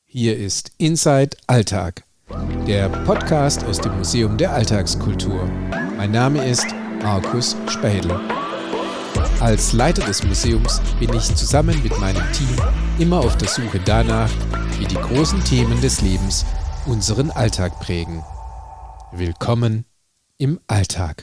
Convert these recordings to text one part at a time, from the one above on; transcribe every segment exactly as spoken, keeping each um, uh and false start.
Hier ist Inside Alltag, der Podcast aus dem Museum der Alltagskultur. Mein Name ist Markus Spähle. Als Leiter des Museums bin ich zusammen mit meinem Team immer auf der Suche danach, wie die großen Themen des Lebens unseren Alltag prägen. Willkommen im Alltag.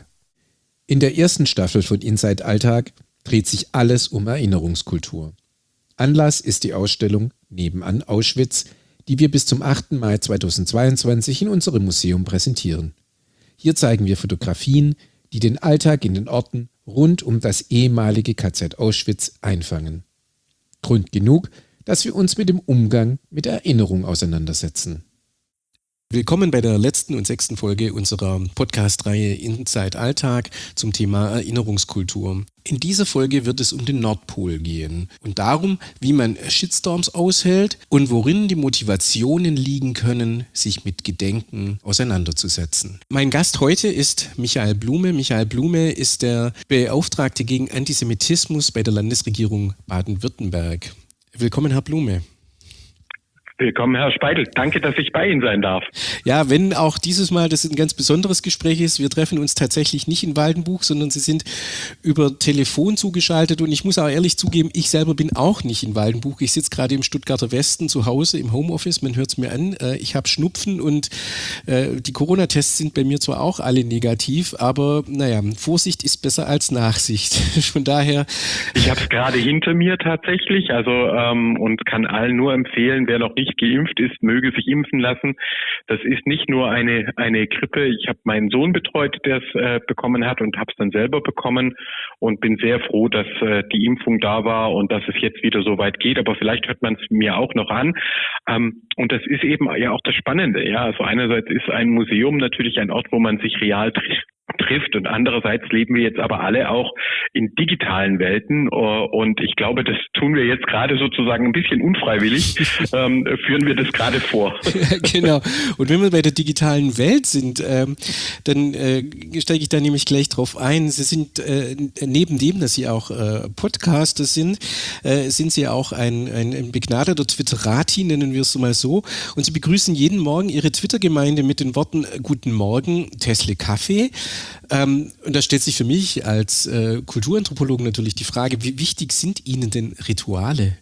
In der ersten Staffel von Inside Alltag dreht sich alles um Erinnerungskultur. Anlass ist die Ausstellung Nebenan Auschwitz, die wir bis zum achten Mai zweitausendzweiundzwanzig in unserem Museum präsentieren. Hier zeigen wir Fotografien, die den Alltag in den Orten rund um das ehemalige K Z Auschwitz einfangen. Grund genug, dass wir uns mit dem Umgang mit Erinnerung auseinandersetzen. Willkommen bei der letzten und sechsten Folge unserer Podcast-Reihe Inside Alltag zum Thema Erinnerungskultur. In dieser Folge wird es um den Nordpol gehen und darum, wie man Shitstorms aushält und worin die Motivationen liegen können, sich mit Gedenken auseinanderzusetzen. Mein Gast heute ist Michael Blume. Michael Blume ist der Beauftragte gegen Antisemitismus bei der Landesregierung Baden-Württemberg. Willkommen, Herr Blume. Willkommen, Herr Speidel. Danke, dass ich bei Ihnen sein darf. Ja, wenn auch dieses Mal das ein ganz besonderes Gespräch ist, wir treffen uns tatsächlich nicht in Waldenbuch, sondern Sie sind über Telefon zugeschaltet und ich muss auch ehrlich zugeben, ich selber bin auch nicht in Waldenbuch. Ich sitze gerade im Stuttgarter Westen zu Hause im Homeoffice, man hört es mir an. Ich habe Schnupfen und die Corona-Tests sind bei mir zwar auch alle negativ, aber naja, Vorsicht ist besser als Nachsicht. Von daher... Ich habe es gerade hinter mir tatsächlich, also ähm, und kann allen nur empfehlen, wer noch nicht geimpft ist, möge sich impfen lassen. Das ist nicht nur eine eine Grippe. Ich habe meinen Sohn betreut, der es äh, bekommen hat und habe es dann selber bekommen und bin sehr froh, dass äh, die Impfung da war und dass es jetzt wieder so weit geht. Aber vielleicht hört man es mir auch noch an. Ähm, und das ist eben ja auch das Spannende. Ja, also einerseits ist ein Museum natürlich ein Ort, wo man sich real trifft. trifft und andererseits leben wir jetzt aber alle auch in digitalen Welten und ich glaube, das tun wir jetzt gerade sozusagen ein bisschen unfreiwillig, ähm, führen wir das gerade vor. Genau. Und wenn wir bei der digitalen Welt sind, ähm, dann äh, steige ich da nämlich gleich drauf ein. Sie sind äh, neben dem, dass Sie auch äh, Podcaster sind, äh, sind Sie auch ein, ein, ein begnadeter Twitterati, nennen wir es mal so. Und Sie begrüßen jeden Morgen Ihre Twitter-Gemeinde mit den Worten Guten Morgen, Tesla Kaffee. Ähm, und da stellt sich für mich als äh, Kulturanthropologen natürlich die Frage, wie wichtig sind Ihnen denn Rituale?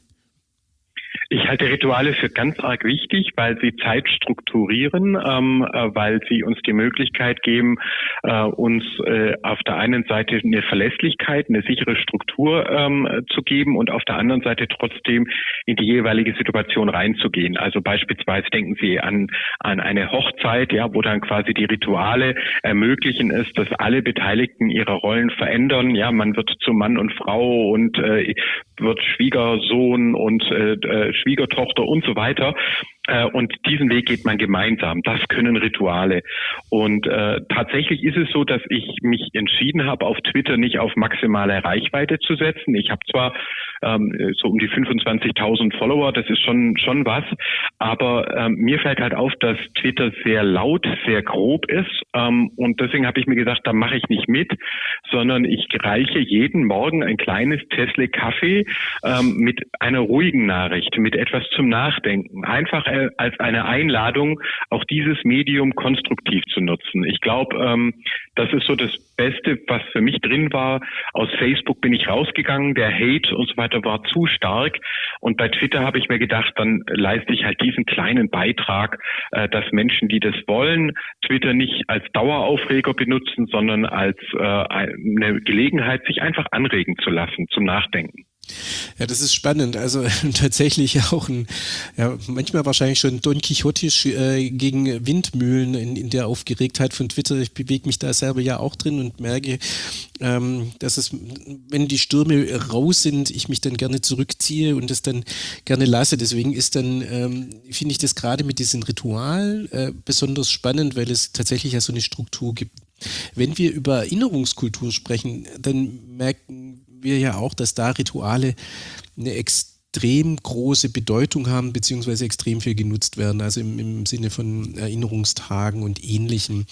Ich halte Rituale für ganz arg wichtig, weil sie Zeit strukturieren, ähm, äh, weil sie uns die Möglichkeit geben, äh, uns äh, auf der einen Seite eine Verlässlichkeit, eine sichere Struktur ähm, zu geben und auf der anderen Seite trotzdem in die jeweilige Situation reinzugehen. Also beispielsweise denken Sie an an eine Hochzeit, ja, wo dann quasi die Rituale ermöglichen es, dass alle Beteiligten ihre Rollen verändern. Ja, man wird zu Mann und Frau und äh, wird Schwiegersohn und äh, Schwiegertochter und so weiter. Und diesen Weg geht man gemeinsam. Das können Rituale. Und äh, tatsächlich ist es so, dass ich mich entschieden habe, auf Twitter nicht auf maximale Reichweite zu setzen. Ich habe zwar ähm, so um die fünfundzwanzigtausend Follower, das ist schon schon was, aber ähm, mir fällt halt auf, dass Twitter sehr laut, sehr grob ist. Ähm, und deswegen habe ich mir gesagt, da mache ich nicht mit, sondern ich reiche jeden Morgen ein kleines Tesla Kaffee ähm, mit einer ruhigen Nachricht, mit etwas zum Nachdenken. Einfach als eine Einladung, auch dieses Medium konstruktiv zu nutzen. Ich glaube, ähm, das ist so das Beste, was für mich drin war. Aus Facebook bin ich rausgegangen, der Hate und so weiter war zu stark. Und bei Twitter habe ich mir gedacht, dann leiste ich halt diesen kleinen Beitrag, äh, dass Menschen, die das wollen, Twitter nicht als Daueraufreger benutzen, sondern als äh, eine Gelegenheit, sich einfach anregen zu lassen zum Nachdenken. Ja, das ist spannend. Also tatsächlich auch ein, ja, manchmal wahrscheinlich schon Don Quixotisch äh, gegen Windmühlen in, in der Aufgeregtheit von Twitter. Ich bewege mich da selber ja auch drin und merke, ähm, dass es, wenn die Stürme raus sind, ich mich dann gerne zurückziehe und das dann gerne lasse. Deswegen ist dann, ähm, finde ich das gerade mit diesem Ritual äh, besonders spannend, weil es tatsächlich ja so eine Struktur gibt. Wenn wir über Erinnerungskultur sprechen, dann merken wir ja auch, dass da Rituale eine extrem große Bedeutung haben, beziehungsweise extrem viel genutzt werden, also im, im Sinne von Erinnerungstagen und Ähnlichem.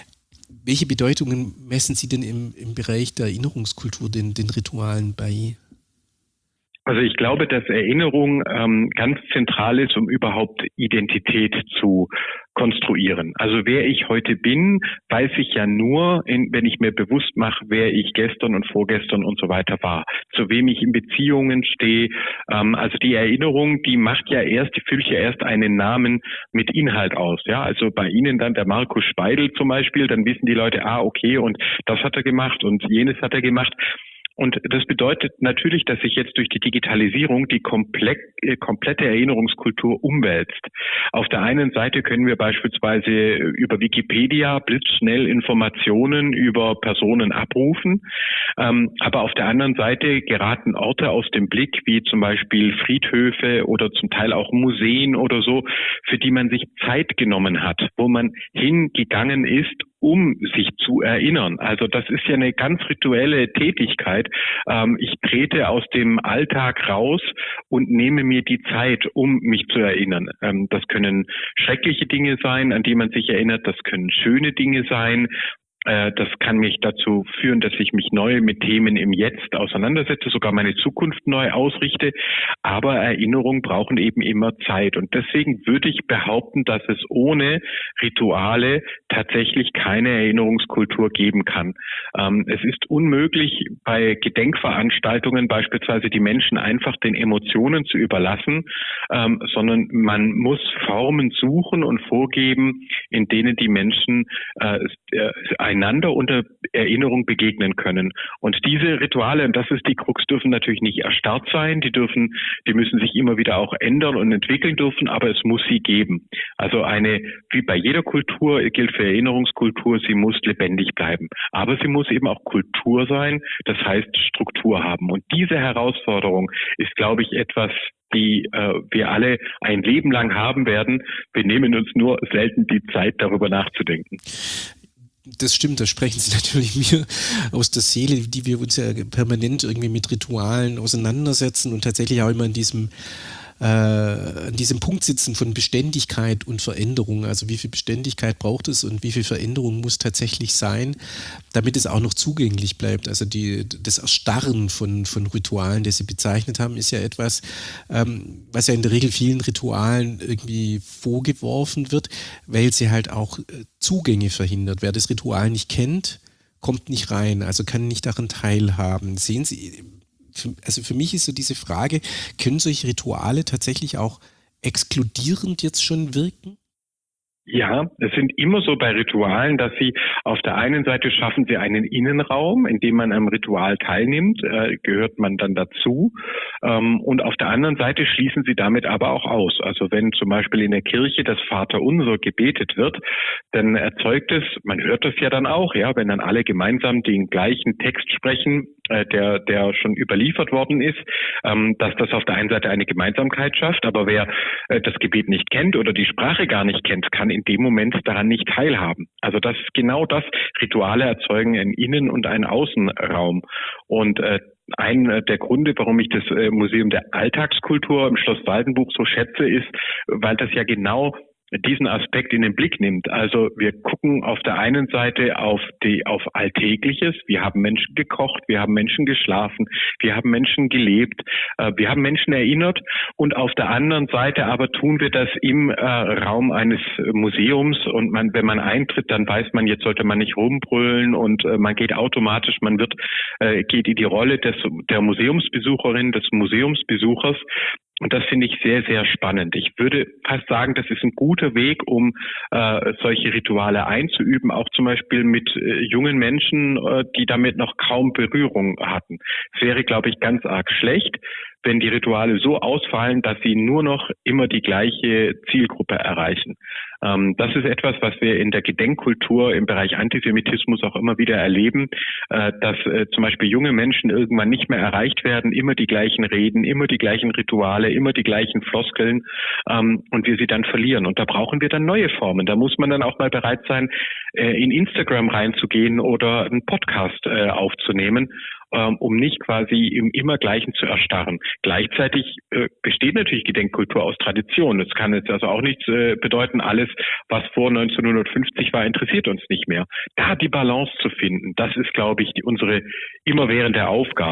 Welche Bedeutungen messen Sie denn im, im Bereich der Erinnerungskultur den, den Ritualen bei? Also ich glaube, dass Erinnerung ähm, ganz zentral ist, um überhaupt Identität zu konstruieren. Also wer ich heute bin, weiß ich ja nur, in, wenn ich mir bewusst mache, wer ich gestern und vorgestern und so weiter war, zu wem ich in Beziehungen stehe. Ähm, also die Erinnerung, die macht ja erst, die füllt ja erst einen Namen mit Inhalt aus. Ja, also bei Ihnen dann der Markus Speidel zum Beispiel, dann wissen die Leute, ah okay, und das hat er gemacht und jenes hat er gemacht. Und das bedeutet natürlich, dass sich jetzt durch die Digitalisierung die komplett, äh, komplette Erinnerungskultur umwälzt. Auf der einen Seite können wir beispielsweise über Wikipedia blitzschnell Informationen über Personen abrufen, ähm, aber auf der anderen Seite geraten Orte aus dem Blick, wie zum Beispiel Friedhöfe oder zum Teil auch Museen oder so, für die man sich Zeit genommen hat, wo man hingegangen ist, um sich zu erinnern. Also das ist ja eine ganz rituelle Tätigkeit. Ähm, ich trete aus dem Alltag raus und nehme mir die Zeit, um mich zu erinnern. Ähm, das können schreckliche Dinge sein, an die man sich erinnert. Das können schöne Dinge sein. Das kann mich dazu führen, dass ich mich neu mit Themen im Jetzt auseinandersetze, sogar meine Zukunft neu ausrichte. Aber Erinnerungen brauchen eben immer Zeit. Und deswegen würde ich behaupten, dass es ohne Rituale tatsächlich keine Erinnerungskultur geben kann. Es ist unmöglich, bei Gedenkveranstaltungen beispielsweise die Menschen einfach den Emotionen zu überlassen, sondern man muss Formen suchen und vorgeben, in denen die Menschen einander unter Erinnerung begegnen können. Und diese Rituale, und das ist die Krux, dürfen natürlich nicht erstarrt sein, die dürfen, die müssen sich immer wieder auch ändern und entwickeln dürfen, aber es muss sie geben. Also eine, wie bei jeder Kultur gilt für Erinnerungskultur, sie muss lebendig bleiben. Aber sie muss eben auch Kultur sein, das heißt Struktur haben. Und diese Herausforderung ist, glaube ich, etwas, die äh, wir alle ein Leben lang haben werden. Wir nehmen uns nur selten die Zeit, darüber nachzudenken. Das stimmt, da sprechen Sie natürlich mir aus der Seele, die wir uns ja permanent irgendwie mit Ritualen auseinandersetzen und tatsächlich auch immer in diesem äh, an diesem Punkt sitzen von Beständigkeit und Veränderung. Also wie viel Beständigkeit braucht es und wie viel Veränderung muss tatsächlich sein, damit es auch noch zugänglich bleibt. Also die, das Erstarren von, von Ritualen, das Sie bezeichnet haben, ist ja etwas, ähm, was ja in der Regel vielen Ritualen irgendwie vorgeworfen wird, weil sie halt auch äh, Zugänge verhindert. Wer das Ritual nicht kennt, kommt nicht rein, also kann nicht daran teilhaben. Sehen Sie, also für mich ist so diese Frage, können solche Rituale tatsächlich auch exkludierend jetzt schon wirken? Ja, es sind immer so bei Ritualen, dass sie auf der einen Seite schaffen sie einen Innenraum, in dem man am Ritual teilnimmt, äh, gehört man dann dazu. Ähm, und auf der anderen Seite schließen sie damit aber auch aus. Also wenn zum Beispiel in der Kirche das Vaterunser gebetet wird, dann erzeugt es, man hört das ja dann auch, ja, wenn dann alle gemeinsam den gleichen Text sprechen, äh, der der schon überliefert worden ist, ähm, dass das auf der einen Seite eine Gemeinsamkeit schafft, aber wer äh, das Gebet nicht kennt oder die Sprache gar nicht kennt, kann in dem Moment daran nicht teilhaben. Also das ist genau das. Rituale erzeugen einen Innen- und einen Außenraum. Und äh, ein äh, der Gründe, warum ich das äh, Museum der Alltagskultur im Schloss Waldenbuch so schätze, ist, weil das ja genau diesen Aspekt in den Blick nimmt. Also wir gucken auf der einen Seite auf die auf Alltägliches. Wir haben Menschen gekocht, wir haben Menschen geschlafen, wir haben Menschen gelebt, äh, wir haben Menschen erinnert und auf der anderen Seite aber tun wir das im äh, Raum eines Museums und man, wenn man eintritt, dann weiß man, jetzt sollte man nicht rumbrüllen und äh, man geht automatisch, man wird äh, geht in die Rolle des der Museumsbesucherin, des Museumsbesuchers. Und das finde ich sehr, sehr spannend. Ich würde fast sagen, das ist ein guter Weg, um äh, solche Rituale einzuüben, auch zum Beispiel mit äh, jungen Menschen, äh, die damit noch kaum Berührung hatten. Es wäre, glaube ich, ganz arg schlecht, wenn die Rituale so ausfallen, dass sie nur noch immer die gleiche Zielgruppe erreichen. Ähm, das ist etwas, was wir in der Gedenkkultur im Bereich Antisemitismus auch immer wieder erleben, äh, dass äh, zum Beispiel junge Menschen irgendwann nicht mehr erreicht werden, immer die gleichen Reden, immer die gleichen Rituale, immer die gleichen Floskeln ähm, und wir sie dann verlieren. Und da brauchen wir dann neue Formen. Da muss man dann auch mal bereit sein, äh, in Instagram reinzugehen oder einen Podcast äh, aufzunehmen, um nicht quasi im immer Gleichen zu erstarren. Gleichzeitig äh, besteht natürlich Gedenkkultur aus Tradition. Das kann jetzt also auch nichts äh, bedeuten, alles, was vor neunzehnhundertfünfzig war, interessiert uns nicht mehr. Da die Balance zu finden, das ist, glaube ich, die, unsere immerwährende Aufgabe.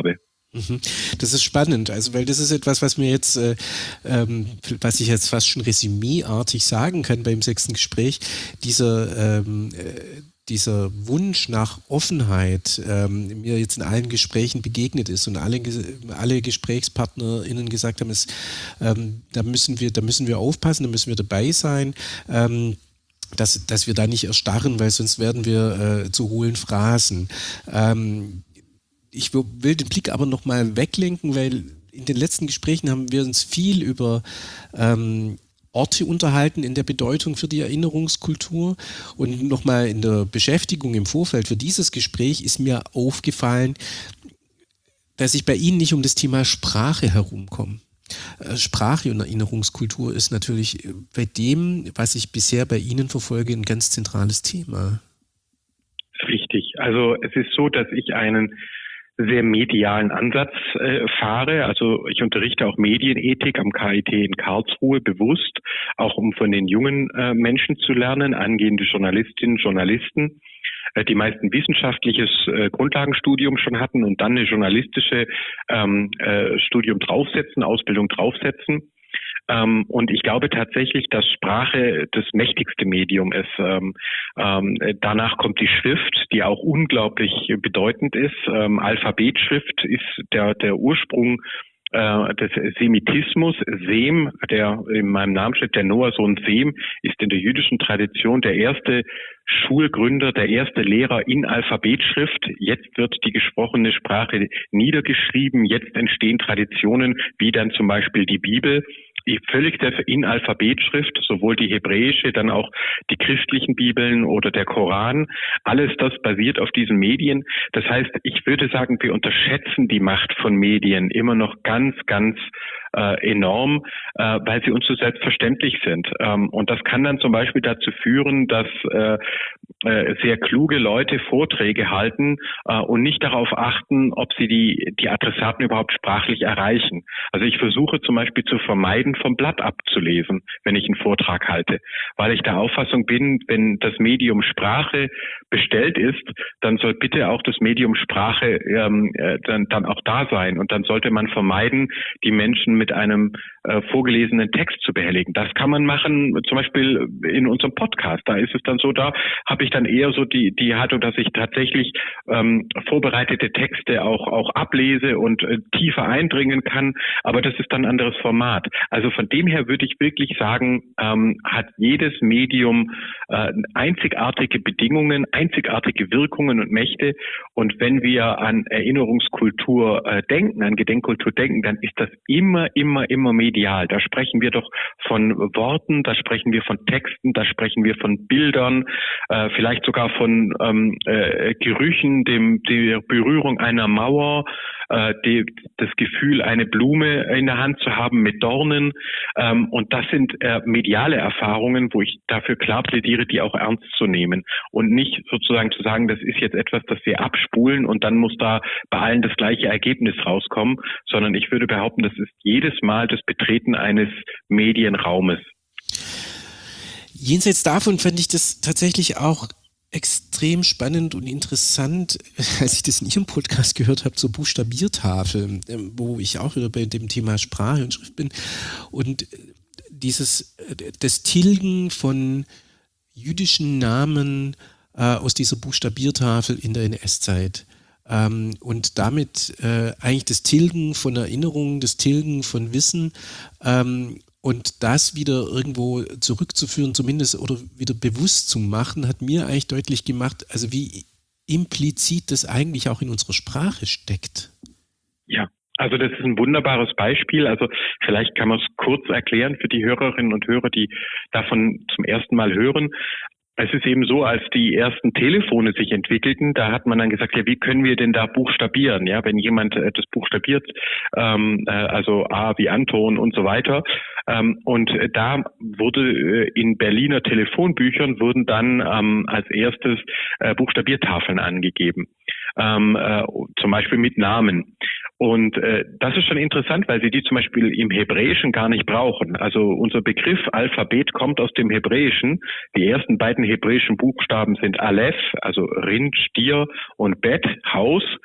Das ist spannend, also weil das ist etwas, was mir jetzt, äh, ähm, was ich jetzt fast schon resümee-artig sagen kann beim sechsten Gespräch, dieser, ähm, äh, dieser Wunsch nach Offenheit ähm, mir jetzt in allen Gesprächen begegnet ist und alle, alle GesprächspartnerInnen gesagt haben, es, ähm, da müssen wir, da müssen wir aufpassen, da müssen wir dabei sein. Ähm, Dass, dass wir da nicht erstarren, weil sonst werden wir äh, zu hohlen Phrasen. Ähm, ich will den Blick aber nochmal weglenken, weil in den letzten Gesprächen haben wir uns viel über ähm, Orte unterhalten in der Bedeutung für die Erinnerungskultur. Und nochmal in der Beschäftigung im Vorfeld für dieses Gespräch ist mir aufgefallen, dass ich bei Ihnen nicht um das Thema Sprache herumkomme. Sprache und Erinnerungskultur ist natürlich bei dem, was ich bisher bei Ihnen verfolge, ein ganz zentrales Thema. Richtig. Also es ist so, dass ich einen sehr medialen Ansatz äh, fahre. Also ich unterrichte auch Medienethik am K I T in Karlsruhe bewusst, auch um von den jungen äh, Menschen zu lernen, angehende Journalistinnen, Journalisten, äh, die meisten wissenschaftliches äh, Grundlagenstudium schon hatten und dann eine journalistische ähm, äh, Studium draufsetzen, Ausbildung draufsetzen. Ähm, und ich glaube tatsächlich, dass Sprache das mächtigste Medium ist. Ähm, ähm, danach kommt die Schrift, die auch unglaublich bedeutend ist. Ähm, Alphabetschrift ist der, der Ursprung äh, des Semitismus. Sem, der in meinem Namen steht, der Noah-Sohn Sem, ist in der jüdischen Tradition der erste Schulgründer, der erste Lehrer in Alphabetschrift. Jetzt wird die gesprochene Sprache niedergeschrieben. Jetzt entstehen Traditionen wie dann zum Beispiel die Bibel. Völlig in Alphabetschrift, sowohl die hebräische, dann auch die christlichen Bibeln oder der Koran. Alles das basiert auf diesen Medien. Das heißt, ich würde sagen, wir unterschätzen die Macht von Medien immer noch ganz, ganz äh, enorm, äh, weil sie uns so selbstverständlich sind. Ähm, und das kann dann zum Beispiel dazu führen, dass äh, äh, sehr kluge Leute Vorträge halten äh, und nicht darauf achten, ob sie die, die Adressaten überhaupt sprachlich erreichen. Also ich versuche zum Beispiel zu vermeiden, vom Blatt abzulesen, wenn ich einen Vortrag halte, weil ich der Auffassung bin, wenn das Medium Sprache bestellt ist, dann soll bitte auch das Medium Sprache ähm, äh, dann, dann auch da sein und dann sollte man vermeiden, die Menschen mit einem äh, vorgelesenen Text zu behelligen. Das kann man machen, zum Beispiel in unserem Podcast. Da ist es dann so, da habe ich dann eher so die die Haltung, dass ich tatsächlich ähm, vorbereitete Texte auch auch ablese und äh, tiefer eindringen kann, aber das ist dann ein anderes Format. Also von dem her würde ich wirklich sagen, ähm, hat jedes Medium äh, einzigartige Bedingungen, einzigartige Wirkungen und Mächte. Und wenn wir an Erinnerungskultur äh, denken, an Gedenkkultur denken, dann ist das immer, immer, immer medial. Da sprechen wir doch von Worten, da sprechen wir von Texten, da sprechen wir von Bildern, äh, vielleicht sogar von ähm, äh, Gerüchen, dem der Berührung einer Mauer, äh, die, das Gefühl, eine Blume in der Hand zu haben mit Dornen. Ähm, und das sind äh, mediale Erfahrungen, wo ich dafür klar plädiere, die auch ernst zu nehmen und nicht sozusagen zu sagen, das ist jetzt etwas, das wir abspulen und dann muss da bei allen das gleiche Ergebnis rauskommen, sondern ich würde behaupten, das ist jedes Mal das Betreten eines Medienraumes. Jenseits davon fand ich das tatsächlich auch extrem spannend und interessant, als ich das in Ihrem Podcast gehört habe, zur Buchstabiertafel, wo ich auch wieder bei dem Thema Sprache und Schrift bin. Und dieses, das Tilgen von jüdischen Namen äh, aus dieser Buchstabiertafel in der N S-Zeit. Ähm, und damit äh, eigentlich das Tilgen von Erinnerungen, das Tilgen von Wissen, ähm, und das wieder irgendwo zurückzuführen, zumindest oder wieder bewusst zu machen, hat mir eigentlich deutlich gemacht, also wie implizit das eigentlich auch in unserer Sprache steckt. Ja, also das ist ein wunderbares Beispiel. Also vielleicht kann man es kurz erklären für die Hörerinnen und Hörer, die davon zum ersten Mal hören. Es ist eben so, als die ersten Telefone sich entwickelten, da hat man dann gesagt, ja, wie können wir denn da buchstabieren? Ja, wenn jemand äh, das buchstabiert, ähm, äh, also A wie Anton und so weiter. Ähm, und äh, da wurde äh, in Berliner Telefonbüchern wurden dann ähm, als erstes äh, Buchstabiertafeln angegeben, ähm, äh, zum Beispiel mit Namen. Und äh, das ist schon interessant, weil sie die zum Beispiel im Hebräischen gar nicht brauchen. Also unser Begriff Alphabet kommt aus dem Hebräischen. Die ersten beiden hebräischen Buchstaben sind Aleph, also Rind, Stier, und Bet, Haus.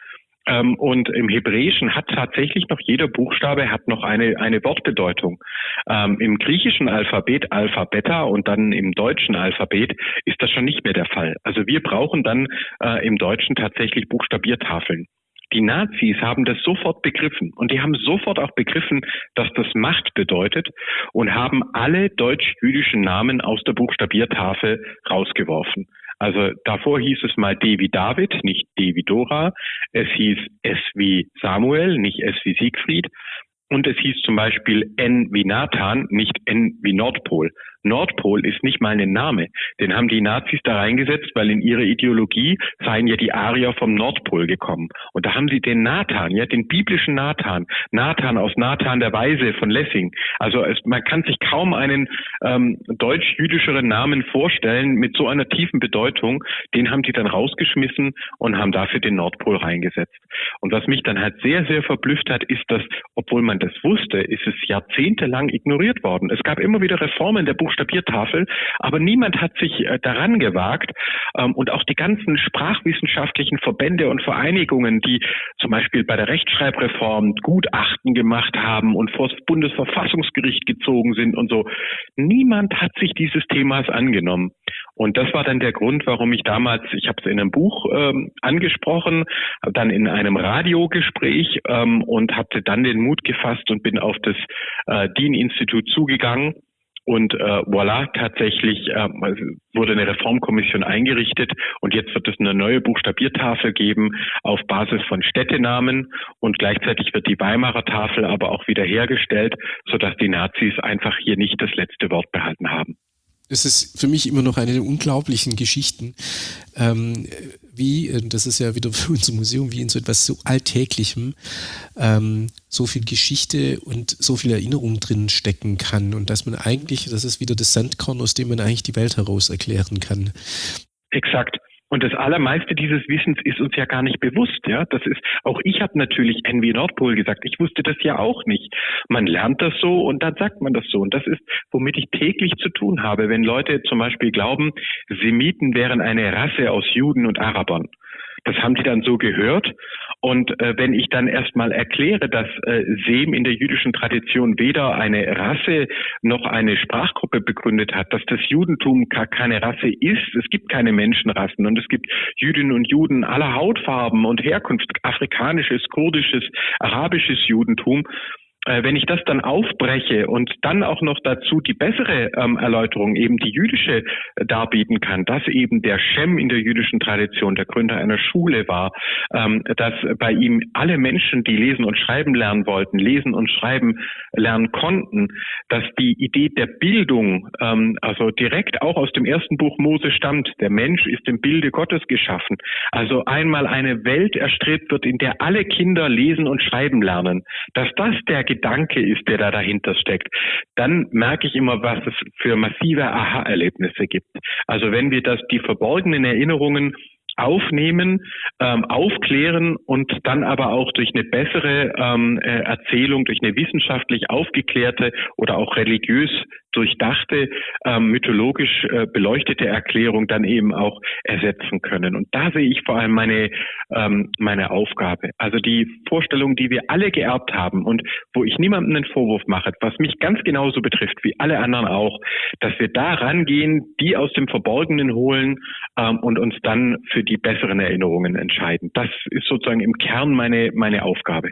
Ähm, und im Hebräischen hat tatsächlich noch jeder Buchstabe hat noch eine, eine Wortbedeutung. Ähm, im griechischen Alphabet, Alpha, Beta und dann im deutschen Alphabet ist das schon nicht mehr der Fall. Also wir brauchen dann äh, im Deutschen tatsächlich Buchstabiertafeln. Die Nazis haben das sofort begriffen und die haben sofort auch begriffen, dass das Macht bedeutet und haben alle deutsch-jüdischen Namen aus der Buchstabiertafel rausgeworfen. Also davor hieß es mal D wie David, nicht D wie Dora. Es hieß S wie Samuel, nicht S wie Siegfried. Und es hieß zum Beispiel N wie Nathan, nicht N wie Nordpol. Nordpol ist nicht mal ein Name. Den haben die Nazis da reingesetzt, weil in ihrer Ideologie seien ja die Arier vom Nordpol gekommen. Und da haben sie den Nathan, ja, den biblischen Nathan, Nathan aus Nathan der Weise von Lessing. Also es, man kann sich kaum einen ähm, deutsch-jüdischeren Namen vorstellen mit so einer tiefen Bedeutung. Den haben sie dann rausgeschmissen und haben dafür den Nordpol reingesetzt. Und was mich dann halt sehr, sehr verblüfft hat, ist, dass, obwohl man das wusste, ist es jahrzehntelang ignoriert worden. Es gab immer wieder Reformen der Buchstabiertafel, aber niemand hat sich äh, daran gewagt. Ähm, und auch die ganzen sprachwissenschaftlichen Verbände und Vereinigungen, die zum Beispiel bei der Rechtschreibreform Gutachten gemacht haben und vor das Bundesverfassungsgericht gezogen sind und so, niemand hat sich dieses Themas angenommen. Und das war dann der Grund, warum ich damals, ich habe es in einem Buch ähm, angesprochen, dann in einem Radiogespräch ähm, und hatte dann den Mut gefasst und bin auf das äh, Dean-Institut zugegangen. Und äh, voilà, tatsächlich äh, wurde eine Reformkommission eingerichtet und jetzt wird es eine neue Buchstabiertafel geben auf Basis von Städtenamen und gleichzeitig wird die Weimarer Tafel aber auch wieder hergestellt, sodass die Nazis einfach hier nicht das letzte Wort behalten haben. Das ist für mich immer noch eine der unglaublichen Geschichten, ähm, wie, das ist ja wieder für unser Museum, wie in so etwas so Alltäglichem ähm, so viel Geschichte und so viel Erinnerung drin stecken kann und dass man eigentlich, das ist wieder das Sandkorn, aus dem man eigentlich die Welt heraus erklären kann. Exakt. Und das Allermeiste dieses Wissens ist uns ja gar nicht bewusst, ja. Das ist, auch ich habe natürlich N wie Nordpol gesagt. Ich wusste das ja auch nicht. Man lernt das so und dann sagt man das so. Und das ist, womit ich täglich zu tun habe, wenn Leute zum Beispiel glauben, Semiten wären eine Rasse aus Juden und Arabern. Das haben die dann so gehört. Und äh, wenn ich dann erstmal erkläre, dass äh, Sem in der jüdischen Tradition weder eine Rasse noch eine Sprachgruppe begründet hat, dass das Judentum gar keine Rasse ist, es gibt keine Menschenrassen und es gibt Jüdinnen und Juden aller Hautfarben und Herkunft, afrikanisches, kurdisches, arabisches Judentum. Wenn ich das dann aufbreche und dann auch noch dazu die bessere ähm, Erläuterung, eben die jüdische, äh, darbieten kann, dass eben der Shem in der jüdischen Tradition der Gründer einer Schule war, ähm, dass bei ihm alle Menschen, die lesen und schreiben lernen wollten, lesen und schreiben lernen konnten, dass die Idee der Bildung, ähm, also direkt auch aus dem ersten Buch Mose stammt, der Mensch ist im Bilde Gottes geschaffen, also einmal eine Welt erstrebt wird, in der alle Kinder lesen und schreiben lernen, dass das der Gedanke ist, der da dahinter steckt, dann merke ich immer, was es für massive Aha-Erlebnisse gibt. Also wenn wir das, die verborgenen Erinnerungen aufnehmen, ähm, aufklären und dann aber auch durch eine bessere ähm, äh, Erzählung, durch eine wissenschaftlich aufgeklärte oder auch religiös durchdachte, ähm, mythologisch äh, beleuchtete Erklärung dann eben auch ersetzen können. Und da sehe ich vor allem meine ähm, meine Aufgabe. Also die Vorstellung, die wir alle geerbt haben und wo ich niemandem einen Vorwurf mache, was mich ganz genauso betrifft wie alle anderen auch, dass wir da rangehen, die aus dem Verborgenen holen ähm, und uns dann für die besseren Erinnerungen entscheiden. Das ist sozusagen im Kern meine meine Aufgabe.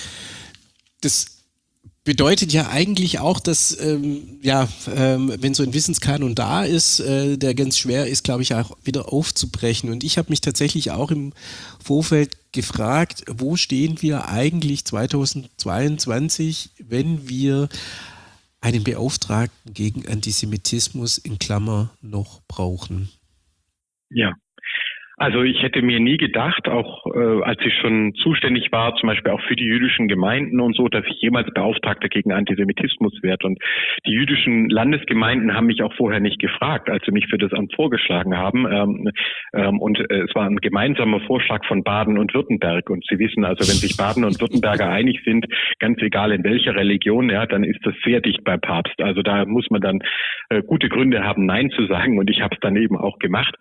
Das bedeutet ja eigentlich auch, dass, ähm, ja, ähm, wenn so ein Wissenskanon da ist, äh, der ganz schwer ist, glaube ich, auch wieder aufzubrechen. Und ich habe mich tatsächlich auch im Vorfeld gefragt, wo stehen wir eigentlich zweitausendzweiundzwanzig, wenn wir einen Beauftragten gegen Antisemitismus in Klammer noch brauchen? Ja. Also ich hätte mir nie gedacht, auch äh, als ich schon zuständig war, zum Beispiel auch für die jüdischen Gemeinden und so, dass ich jemals Beauftragter gegen Antisemitismus werde. Und die jüdischen Landesgemeinden haben mich auch vorher nicht gefragt, als sie mich für das Amt vorgeschlagen haben. Ähm, ähm, und äh, es war ein gemeinsamer Vorschlag von Baden und Württemberg. Und Sie wissen also, wenn sich Baden und Württemberger einig sind, ganz egal in welcher Religion, ja, dann ist das sehr dicht bei Papst. Also da muss man dann äh, gute Gründe haben, Nein zu sagen. Und ich habe es dann eben auch gemacht.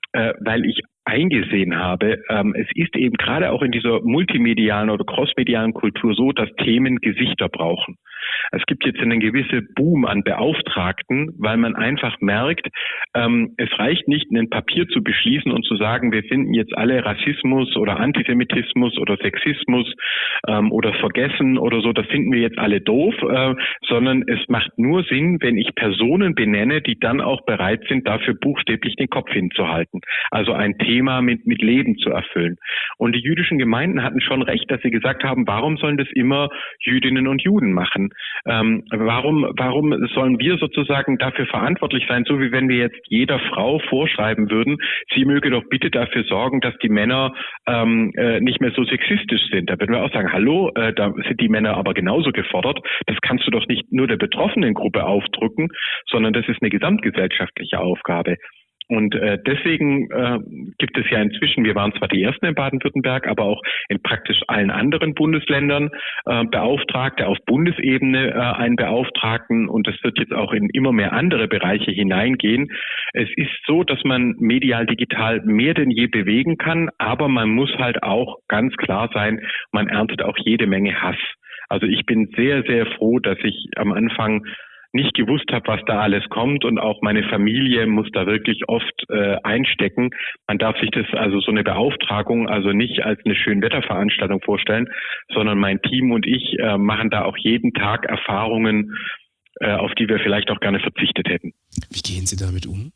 äh, weil ich eingesehen habe, ähm, es ist eben gerade auch in dieser multimedialen oder crossmedialen Kultur so, dass Themen Gesichter brauchen. Es gibt jetzt einen gewissen Boom an Beauftragten, weil man einfach merkt, ähm, es reicht nicht, ein Papier zu beschließen und zu sagen, wir finden jetzt alle Rassismus oder Antisemitismus oder Sexismus ähm, oder Vergessen oder so, das finden wir jetzt alle doof, äh, sondern es macht nur Sinn, wenn ich Personen benenne, die dann auch bereit sind, dafür buchstäblich den Kopf hinzuhalten. Also ein Thema Thema mit, mit Leben zu erfüllen. Und die jüdischen Gemeinden hatten schon recht, dass sie gesagt haben, warum sollen das immer Jüdinnen und Juden machen? Ähm, warum, warum sollen wir sozusagen dafür verantwortlich sein, so wie wenn wir jetzt jeder Frau vorschreiben würden, sie möge doch bitte dafür sorgen, dass die Männer ähm, äh, nicht mehr so sexistisch sind. Da würden wir auch sagen, hallo, äh, da sind die Männer aber genauso gefordert. Das kannst du doch nicht nur der betroffenen Gruppe aufdrücken, sondern das ist eine gesamtgesellschaftliche Aufgabe. Und äh, deswegen äh, gibt es ja inzwischen, wir waren zwar die Ersten in Baden-Württemberg, aber auch in praktisch allen anderen Bundesländern äh, Beauftragte, auf Bundesebene äh, einen Beauftragten, und das wird jetzt auch in immer mehr andere Bereiche hineingehen. Es ist so, dass man medial digital mehr denn je bewegen kann, aber man muss halt auch ganz klar sein, man erntet auch jede Menge Hass. Also ich bin sehr, sehr froh, dass ich am Anfang nicht gewusst habe, was da alles kommt, und auch meine Familie muss da wirklich oft äh, einstecken. Man darf sich das, also so eine Beauftragung, also nicht als eine Schönwetterveranstaltung vorstellen, sondern mein Team und ich äh, machen da auch jeden Tag Erfahrungen, äh, auf die wir vielleicht auch gerne verzichtet hätten. Wie gehen Sie damit um?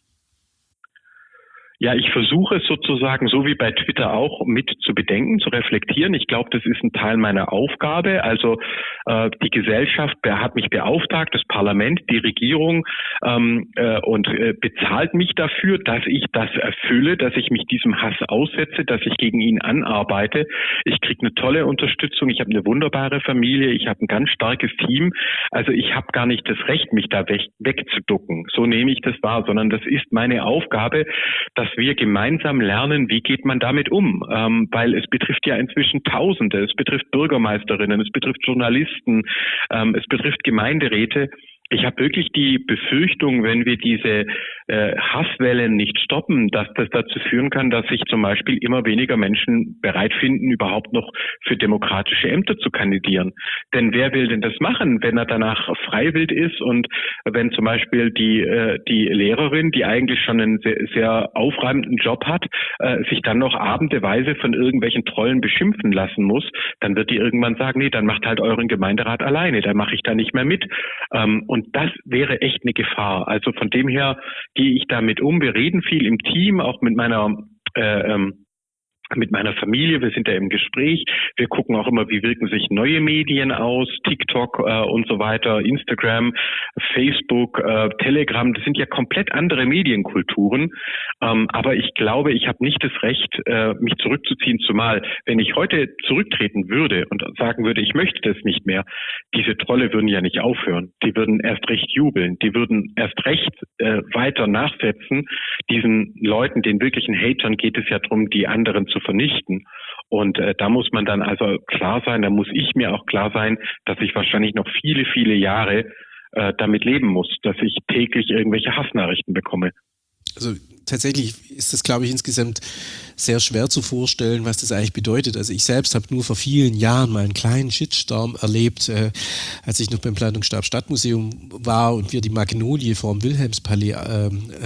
Ja, ich versuche es sozusagen, so wie bei Twitter auch, mit zu bedenken, zu reflektieren. Ich glaube, das ist ein Teil meiner Aufgabe. Also äh, die Gesellschaft hat mich beauftragt, das Parlament, die Regierung ähm, äh, und äh, bezahlt mich dafür, dass ich das erfülle, dass ich mich diesem Hass aussetze, dass ich gegen ihn anarbeite. Ich kriege eine tolle Unterstützung, ich habe eine wunderbare Familie, ich habe ein ganz starkes Team. Also ich habe gar nicht das Recht, mich da weg, wegzuducken. So nehme ich das wahr, sondern das ist meine Aufgabe, dass wir gemeinsam lernen, wie geht man damit um, ähm, weil es betrifft ja inzwischen Tausende, es betrifft Bürgermeisterinnen, es betrifft Journalisten, ähm, es betrifft Gemeinderäte. Ich habe wirklich die Befürchtung, wenn wir diese äh, Hasswellen nicht stoppen, dass das dazu führen kann, dass sich zum Beispiel immer weniger Menschen bereit finden, überhaupt noch für demokratische Ämter zu kandidieren. Denn wer will denn das machen, wenn er danach freiwillig ist und wenn zum Beispiel die äh, die Lehrerin, die eigentlich schon einen sehr, sehr aufreibenden Job hat, äh, sich dann noch abendeweise von irgendwelchen Trollen beschimpfen lassen muss, dann wird die irgendwann sagen, nee, dann macht halt euren Gemeinderat alleine, dann mache ich da nicht mehr mit. Ähm, und Und das wäre echt eine Gefahr. Also von dem her gehe ich damit um. Wir reden viel im Team, auch mit meiner äh, ähm, mit meiner Familie, wir sind ja im Gespräch, wir gucken auch immer, wie wirken sich neue Medien aus, TikTok äh, und so weiter, Instagram, Facebook, äh, Telegram, das sind ja komplett andere Medienkulturen, ähm, aber ich glaube, ich habe nicht das Recht, äh, mich zurückzuziehen, zumal, wenn ich heute zurücktreten würde und sagen würde, ich möchte das nicht mehr, diese Trolle würden ja nicht aufhören, die würden erst recht jubeln, die würden erst recht äh, weiter nachsetzen, diesen Leuten, den wirklichen Hatern geht es ja darum, die anderen zu vernichten. Und äh, da muss man dann also klar sein, da muss ich mir auch klar sein, dass ich wahrscheinlich noch viele, viele Jahre äh, damit leben muss, dass ich täglich irgendwelche Hassnachrichten bekomme. Also tatsächlich ist das, glaube ich, insgesamt sehr schwer zu vorstellen, was das eigentlich bedeutet. Also ich selbst habe nur vor vielen Jahren mal einen kleinen Shitstorm erlebt, äh, als ich noch beim Planungsstab Stadtmuseum war und wir die Magnolie vorm Wilhelmspalais äh,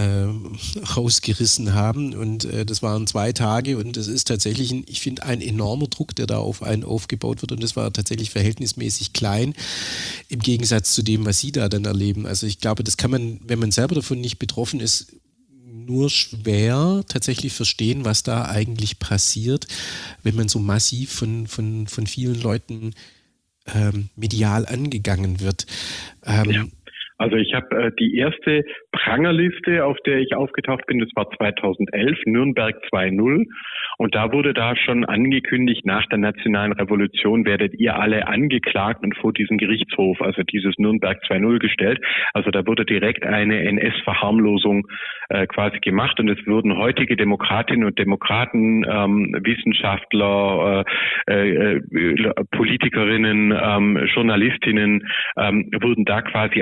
äh, rausgerissen haben. Und äh, das waren zwei Tage und das ist tatsächlich, ein, ich finde, ein enormer Druck, der da auf einen aufgebaut wird. Und das war tatsächlich verhältnismäßig klein im Gegensatz zu dem, was Sie da dann erleben. Also ich glaube, das kann man, wenn man selber davon nicht betroffen ist, nur schwer tatsächlich verstehen, was da eigentlich passiert, wenn man so massiv von, von, von vielen Leuten ähm, medial angegangen wird. Ähm, ja. Also ich habe äh, die erste Prangerliste, auf der ich aufgetaucht bin, das war zweitausendelf, Nürnberg zwei null. Und da wurde da schon angekündigt, nach der Nationalen Revolution werdet ihr alle angeklagt und vor diesen Gerichtshof, also dieses Nürnberg zwei null gestellt. Also da wurde direkt eine N S-Verharmlosung äh, quasi gemacht und es würden heutige Demokratinnen und Demokraten, ähm, Wissenschaftler, äh, äh, Politikerinnen, ähm, Journalistinnen, ähm, wurden da quasi auf diese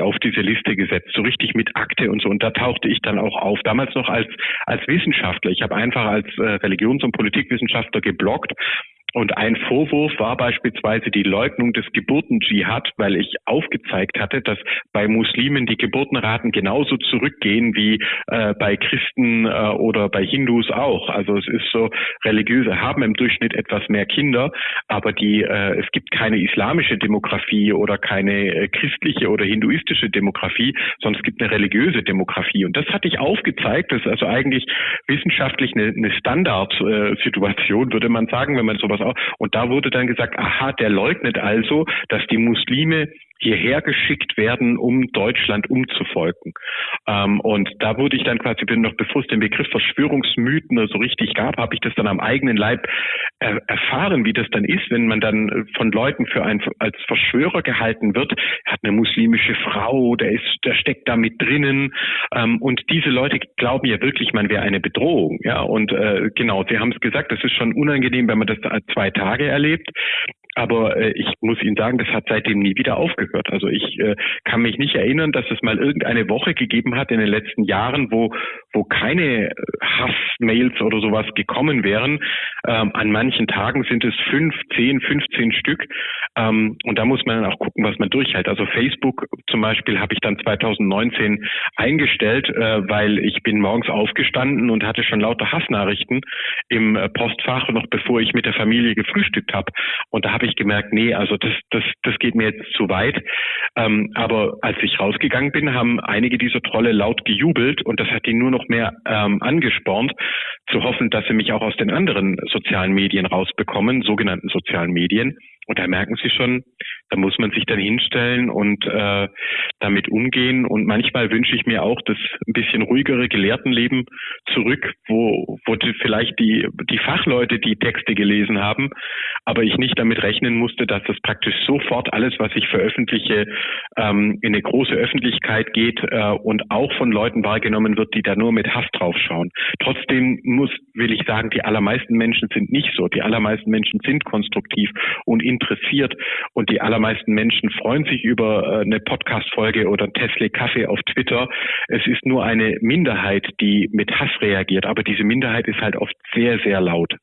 Liste gesetzt, so richtig mit Akte und so. Und da tauchte ich dann auch auf, damals noch als als Wissenschaftler. Ich habe einfach als äh, Religions- und Politikwissenschaftler gebloggt. Und ein Vorwurf war beispielsweise die Leugnung des Geburtendschihad, weil ich aufgezeigt hatte, dass bei Muslimen die Geburtenraten genauso zurückgehen wie äh, bei Christen äh, oder bei Hindus auch. Also es ist so, Religiöse haben im Durchschnitt etwas mehr Kinder, aber die äh, es gibt keine islamische Demografie oder keine äh, christliche oder hinduistische Demografie, sondern es gibt eine religiöse Demografie. Und das hatte ich aufgezeigt. Das ist also eigentlich wissenschaftlich eine, eine Standardsituation, äh, würde man sagen, wenn man sowas. Und da wurde dann gesagt, aha, der leugnet also, dass die Muslime hierher geschickt werden, um Deutschland umzuvolken. Ähm, und da wurde ich dann quasi, bin noch bevor es den Begriff Verschwörungsmythen so richtig gab, habe ich das dann am eigenen Leib er, erfahren, wie das dann ist, wenn man dann von Leuten für ein, als Verschwörer gehalten wird. Er hat eine muslimische Frau, der ist, der steckt da mit drinnen. Ähm, und diese Leute glauben ja wirklich, man wäre eine Bedrohung. Ja, und äh, genau, Sie haben es gesagt, das ist schon unangenehm, wenn man das zwei Tage erlebt. Aber äh, ich muss Ihnen sagen, das hat seitdem nie wieder aufgehört. Also ich äh, kann mich nicht erinnern, dass es mal irgendeine Woche gegeben hat in den letzten Jahren, wo wo keine Hassmails oder sowas gekommen wären. Ähm, an manchen Tagen sind es fünf, zehn, fünfzehn Stück. Ähm, und da muss man dann auch gucken, was man durchhält. Also Facebook zum Beispiel habe ich dann zweitausendneunzehn eingestellt, äh, weil ich bin morgens aufgestanden und hatte schon lauter Hassnachrichten im äh, Postfach, noch bevor ich mit der Familie gefrühstückt habe. Und da habe ich gemerkt, nee, also das das das geht mir jetzt zu weit. Ähm, aber als ich rausgegangen bin, haben einige dieser Trolle laut gejubelt und das hat die nur noch mehr ähm, angespornt, zu hoffen, dass sie mich auch aus den anderen sozialen Medien rausbekommen, sogenannten sozialen Medien. Und da merken Sie schon, da muss man sich dann hinstellen und äh, damit umgehen. Und manchmal wünsche ich mir auch das ein bisschen ruhigere Gelehrtenleben zurück, wo, wo die, vielleicht die, die Fachleute die Texte gelesen haben, aber ich nicht damit rechnen musste, dass das praktisch sofort alles, was ich veröffentliche, ähm, in eine große Öffentlichkeit geht äh, und auch von Leuten wahrgenommen wird, die da nur mit Hass draufschauen. Trotzdem muss, will ich sagen, die allermeisten Menschen sind nicht so. Die allermeisten Menschen sind konstruktiv und interessiert und die allermeisten Menschen freuen sich über eine Podcast-Folge oder ein Tesla Kaffee auf Twitter. Es ist nur eine Minderheit, die mit Hass reagiert, aber diese Minderheit ist halt oft sehr, sehr laut.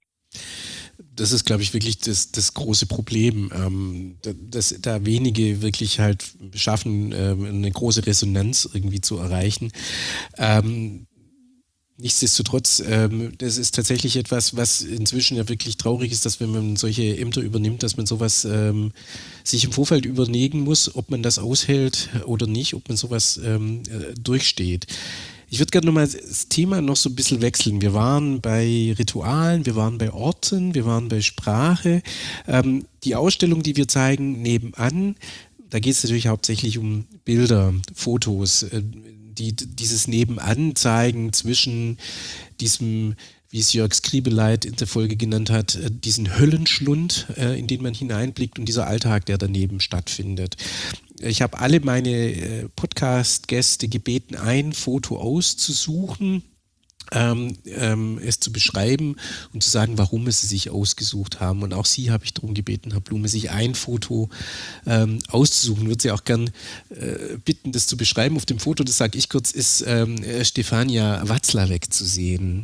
Das ist, glaube ich, wirklich das, das große Problem, ähm, dass da wenige wirklich halt schaffen, ähm, eine große Resonanz irgendwie zu erreichen. Ähm, Nichtsdestotrotz, ähm, das ist tatsächlich etwas, was inzwischen ja wirklich traurig ist, dass wenn man solche Ämter übernimmt, dass man sowas ähm, sich im Vorfeld überlegen muss, ob man das aushält oder nicht, ob man sowas ähm, durchsteht. Ich würde gerne nochmal das Thema noch so ein bisschen wechseln. Wir waren bei Ritualen, wir waren bei Orten, wir waren bei Sprache. Ähm, die Ausstellung, die wir zeigen, nebenan, da geht es natürlich hauptsächlich um Bilder, Fotos, äh, die dieses Nebenan zeigen zwischen diesem, wie es Jörg Skribeleit in der Folge genannt hat, diesen Höllenschlund, in den man hineinblickt und dieser Alltag, der daneben stattfindet. Ich habe alle meine Podcast-Gäste gebeten, ein Foto auszusuchen, Ähm, ähm, es zu beschreiben und zu sagen, warum es sie sich ausgesucht haben. Und auch Sie habe ich darum gebeten, Herr Blume, sich ein Foto ähm, auszusuchen. Ich würde Sie auch gern äh, bitten, das zu beschreiben. Auf dem Foto, das sage ich kurz, ist ähm, Stefania Watzlawick zu sehen.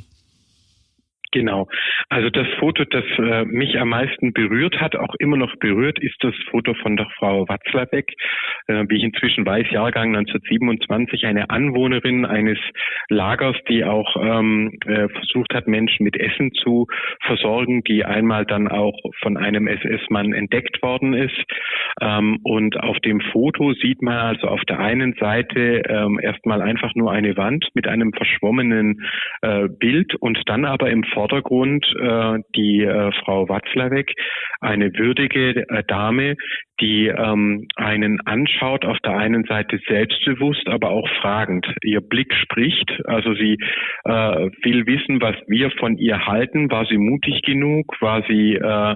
Genau. Also das Foto, das äh, mich am meisten berührt hat, auch immer noch berührt, ist das Foto von der Frau Watzlawick, äh, wie ich inzwischen weiß, Jahrgang neunzehnhundertsiebenundzwanzig, eine Anwohnerin eines Lagers, die auch ähm, äh, versucht hat, Menschen mit Essen zu versorgen, die einmal dann auch von einem S S-Mann entdeckt worden ist. Ähm, und auf dem Foto sieht man also auf der einen Seite ähm, erstmal einfach nur eine Wand mit einem verschwommenen äh, Bild und dann aber im Vordergrund äh, die äh, Frau Watzlawick, eine würdige äh, Dame, die ähm, einen anschaut, auf der einen Seite selbstbewusst, aber auch fragend. Ihr Blick spricht, also sie äh, will wissen, was wir von ihr halten. War sie mutig genug? War sie, äh,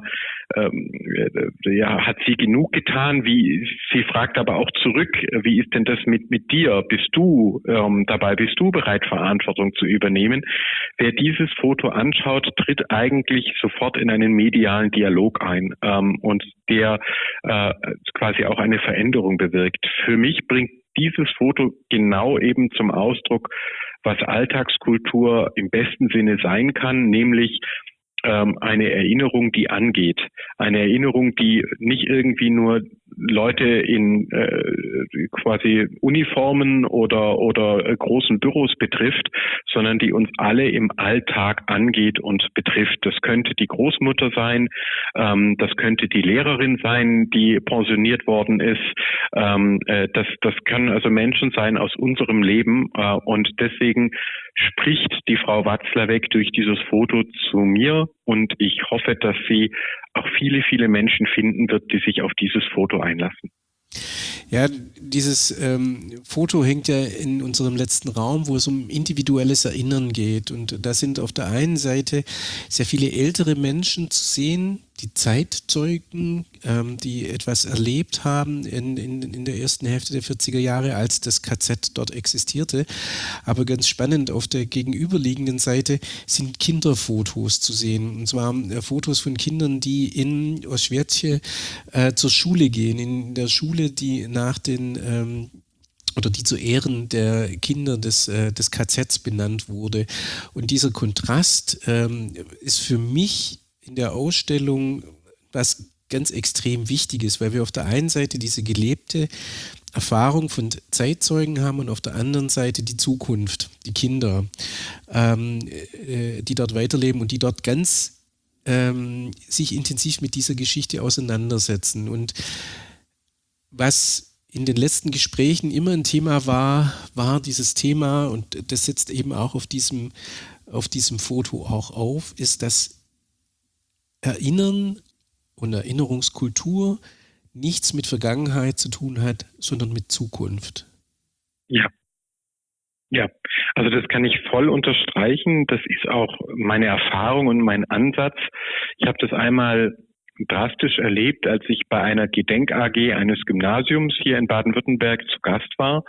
äh, ja, hat sie genug getan? Wie, sie fragt aber auch zurück, wie ist denn das mit mit dir? Bist du ähm, dabei? Bist du bereit, Verantwortung zu übernehmen? Wer dieses Foto anschaut, tritt eigentlich sofort in einen medialen Dialog ein ähm, und der äh, quasi auch eine Veränderung bewirkt. Für mich bringt dieses Foto genau eben zum Ausdruck, was Alltagskultur im besten Sinne sein kann, nämlich ähm, eine Erinnerung, die angeht. Eine Erinnerung, die nicht irgendwie nur Leute in äh, quasi Uniformen oder oder äh, großen Büros betrifft, sondern die uns alle im Alltag angeht und betrifft. Das könnte die Großmutter sein, ähm, das könnte die Lehrerin sein, die pensioniert worden ist. Ähm, äh, das das können also Menschen sein aus unserem Leben, äh, und deswegen spricht die Frau Watzlawick durch dieses Foto zu mir, und ich hoffe, dass sie auch viele, viele Menschen finden wird, die sich auf dieses Foto einlassen. Ja, dieses ähm, Foto hängt ja in unserem letzten Raum, wo es um individuelles Erinnern geht. Und da sind auf der einen Seite sehr viele ältere Menschen zu sehen, die Zeitzeugen, ähm, die etwas erlebt haben in, in, in der ersten Hälfte der vierziger Jahre, als das K Z dort existierte. Aber ganz spannend, auf der gegenüberliegenden Seite sind Kinderfotos zu sehen. Und zwar äh, Fotos von Kindern, die in Oświęcim äh, zur Schule gehen. In der Schule, die nach den ähm, oder die zu Ehren der Kinder des, äh, des K Zs benannt wurde. Und dieser Kontrast ähm, ist für mich in der Ausstellung was ganz extrem Wichtiges, weil wir auf der einen Seite diese gelebte Erfahrung von Zeitzeugen haben und auf der anderen Seite die Zukunft, die Kinder, ähm, äh, die dort weiterleben und die dort ganz ähm, sich intensiv mit dieser Geschichte auseinandersetzen. Und was in den letzten Gesprächen immer ein Thema war, war dieses Thema, und das setzt eben auch auf diesem, auf diesem Foto auch auf, ist, dass Erinnern und Erinnerungskultur nichts mit Vergangenheit zu tun hat, sondern mit Zukunft. Ja. Ja, also das kann ich voll unterstreichen. Das ist auch meine Erfahrung und mein Ansatz. Ich habe das einmal drastisch erlebt, als ich bei einer Gedenk-A G eines Gymnasiums hier in Baden-Württemberg zu Gast war.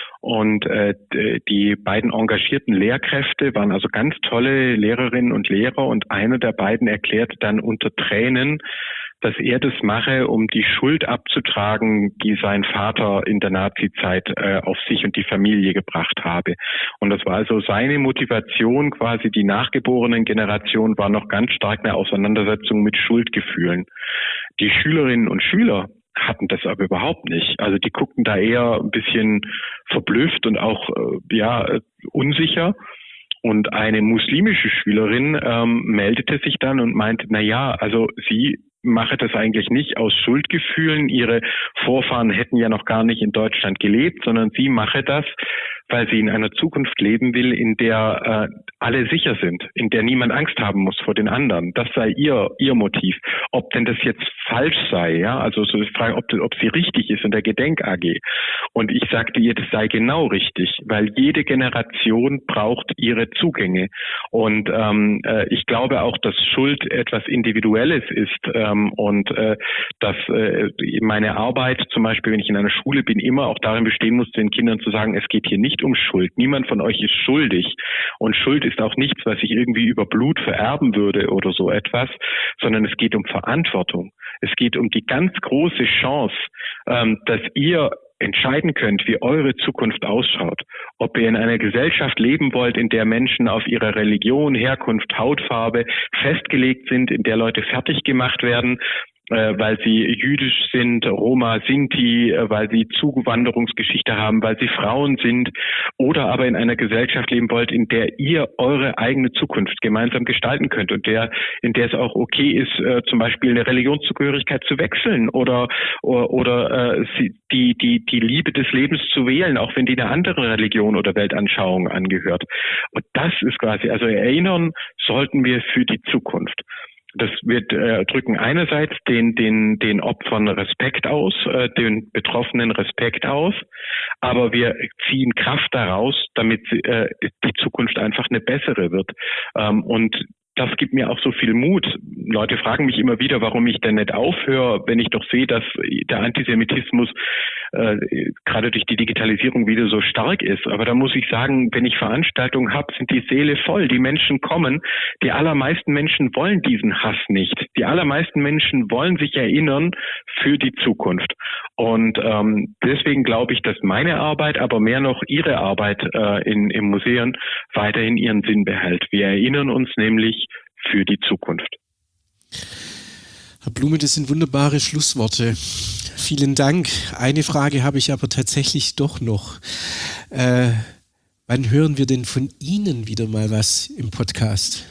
Und äh, die beiden engagierten Lehrkräfte waren also ganz tolle Lehrerinnen und Lehrer, und einer der beiden erklärte dann unter Tränen, dass er das mache, um die Schuld abzutragen, die sein Vater in der Nazizeit äh, auf sich und die Familie gebracht habe. Und das war also seine Motivation, quasi die nachgeborenen Generationen war noch ganz stark eine Auseinandersetzung mit Schuldgefühlen. Die Schülerinnen und Schüler hatten das aber überhaupt nicht. Also die guckten da eher ein bisschen verblüfft und auch äh, ja unsicher. Und eine muslimische Schülerin ähm, meldete sich dann und meinte, na ja, also sie mache das eigentlich nicht aus Schuldgefühlen. Ihre Vorfahren hätten ja noch gar nicht in Deutschland gelebt, sondern sie mache das, weil sie in einer Zukunft leben will, in der äh, alle sicher sind, in der niemand Angst haben muss vor den anderen. Das sei ihr ihr Motiv. Ob denn das jetzt falsch sei, ja, also so die Frage, ob, ob sie richtig ist in der Gedenk-A G. Und ich sagte ihr, das sei genau richtig, weil jede Generation braucht ihre Zugänge. Und ähm, äh, ich glaube auch, dass Schuld etwas Individuelles ist, ähm, und äh, dass äh, meine Arbeit, zum Beispiel, wenn ich in einer Schule bin, immer auch darin bestehen muss, den Kindern zu sagen, es geht hier nicht um Schuld. Niemand von euch ist schuldig. Und Schuld ist auch nichts, was ich irgendwie über Blut vererben würde oder so etwas, sondern es geht um Verantwortung. Es geht um die ganz große Chance, ähm, dass ihr entscheiden könnt, wie eure Zukunft ausschaut. Ob ihr in einer Gesellschaft leben wollt, in der Menschen auf ihre Religion, Herkunft, Hautfarbe festgelegt sind, in der Leute fertig gemacht werden, äh, weil sie jüdisch sind, Roma, Sinti, äh, weil sie Zuwanderungsgeschichte haben, weil sie Frauen sind, oder aber in einer Gesellschaft leben wollt, in der ihr eure eigene Zukunft gemeinsam gestalten könnt und der, in der es auch okay ist, äh, zum Beispiel eine Religionszugehörigkeit zu wechseln oder oder, oder äh, die die die Liebe des Lebens zu wählen, auch wenn die einer anderen Religion oder Weltanschauung angehört. Und das ist quasi, also erinnern sollten wir für die Zukunft. Das wird äh, drücken einerseits den den den Opfern Respekt aus, äh, den Betroffenen Respekt aus, aber wir ziehen Kraft daraus, damit äh, die Zukunft einfach eine bessere wird. Ähm, und das gibt mir auch so viel Mut. Leute fragen mich immer wieder, warum ich denn nicht aufhöre, wenn ich doch sehe, dass der Antisemitismus äh, gerade durch die Digitalisierung wieder so stark ist. Aber da muss ich sagen, wenn ich Veranstaltungen habe, sind die Seele voll. Die Menschen kommen. Die allermeisten Menschen wollen diesen Hass nicht. Die allermeisten Menschen wollen sich erinnern für die Zukunft. Und ähm, deswegen glaube ich, dass meine Arbeit, aber mehr noch Ihre Arbeit äh, in, im Museum weiterhin ihren Sinn behält. Wir erinnern uns nämlich für die Zukunft. Herr Blume, das sind wunderbare Schlussworte. Vielen Dank. Eine Frage habe ich aber tatsächlich doch noch. Äh, wann hören wir denn von Ihnen wieder mal was im Podcast?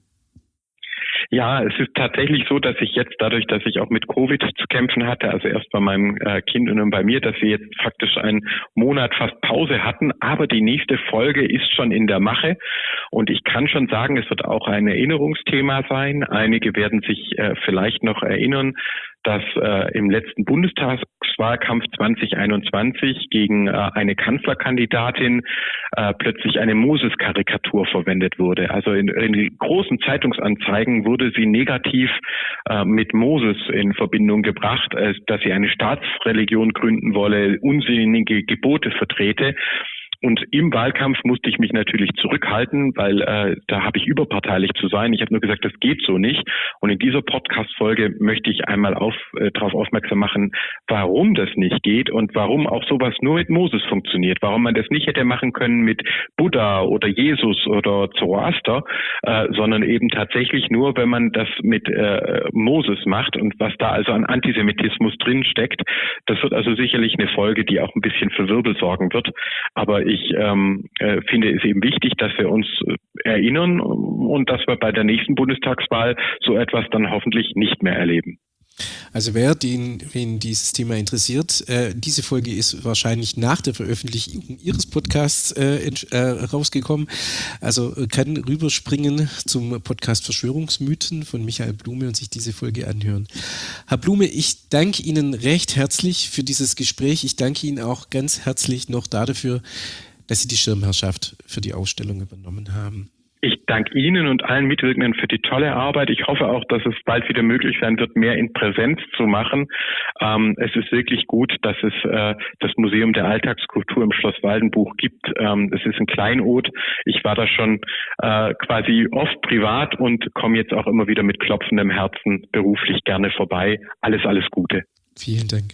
Ja, es ist tatsächlich so, dass ich jetzt dadurch, dass ich auch mit Covid zu kämpfen hatte, also erst bei meinem äh, Kind und dann bei mir, dass wir jetzt faktisch einen Monat fast Pause hatten, aber die nächste Folge ist schon in der Mache und ich kann schon sagen, es wird auch ein Erinnerungsthema sein. Einige werden sich äh, vielleicht noch erinnern, dass äh, im letzten Bundestagswahlkampf zwanzig einundzwanzig gegen äh, eine Kanzlerkandidatin äh, plötzlich eine Moses-Karikatur verwendet wurde. Also in, in großen Zeitungsanzeigen wurde sie negativ äh, mit Moses in Verbindung gebracht, äh, dass sie eine Staatsreligion gründen wolle, unsinnige Gebote vertrete. Und im Wahlkampf musste ich mich natürlich zurückhalten, weil äh, da habe ich überparteilich zu sein. Ich habe nur gesagt, das geht so nicht. Und in dieser Podcast-Folge möchte ich einmal auf, äh, darauf aufmerksam machen, warum das nicht geht und warum auch sowas nur mit Moses funktioniert. Warum man das nicht hätte machen können mit Buddha oder Jesus oder Zoroaster, äh, sondern eben tatsächlich nur, wenn man das mit äh, Moses macht und was da also an Antisemitismus drin steckt. Das wird also sicherlich eine Folge, die auch ein bisschen für Wirbel sorgen wird. Aber ich ähm, äh, finde es eben wichtig, dass wir uns erinnern und dass wir bei der nächsten Bundestagswahl so etwas dann hoffentlich nicht mehr erleben. Also wer den, wen dieses Thema interessiert, äh, diese Folge ist wahrscheinlich nach der Veröffentlichung Ihres Podcasts äh, äh, rausgekommen. Also kann rüberspringen zum Podcast Verschwörungsmythen von Michael Blume und sich diese Folge anhören. Herr Blume, ich danke Ihnen recht herzlich für dieses Gespräch. Ich danke Ihnen auch ganz herzlich noch dafür, dass Sie die Schirmherrschaft für die Ausstellung übernommen haben. Ich danke Ihnen und allen Mitwirkenden für die tolle Arbeit. Ich hoffe auch, dass es bald wieder möglich sein wird, mehr in Präsenz zu machen. Ähm, es ist wirklich gut, dass es äh, das Museum der Alltagskultur im Schloss Waldenbuch gibt. Ähm, es ist ein Kleinod. Ich war da schon äh, quasi oft privat und komme jetzt auch immer wieder mit klopfendem Herzen beruflich gerne vorbei. Alles, alles Gute. Vielen Dank.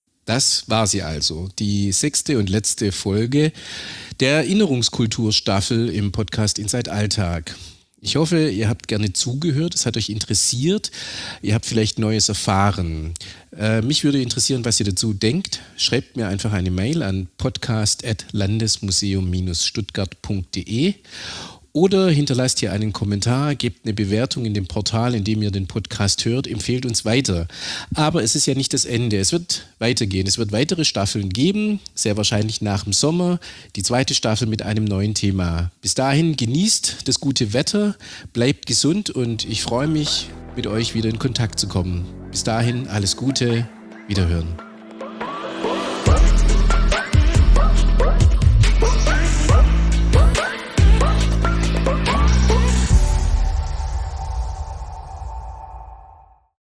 Das war sie also, die sechste und letzte Folge der Erinnerungskulturstaffel im Podcast Inside Alltag. Ich hoffe, ihr habt gerne zugehört, es hat euch interessiert, ihr habt vielleicht Neues erfahren. Äh, mich würde interessieren, was ihr dazu denkt. Schreibt mir einfach eine Mail an podcast at landesmuseum stuttgart punkt de oder hinterlasst hier einen Kommentar, gebt eine Bewertung in dem Portal, in dem ihr den Podcast hört, empfehlt uns weiter. Aber es ist ja nicht das Ende, es wird weitergehen. Es wird weitere Staffeln geben, sehr wahrscheinlich nach dem Sommer, die zweite Staffel mit einem neuen Thema. Bis dahin genießt das gute Wetter, bleibt gesund und ich freue mich, mit euch wieder in Kontakt zu kommen. Bis dahin alles Gute, wiederhören.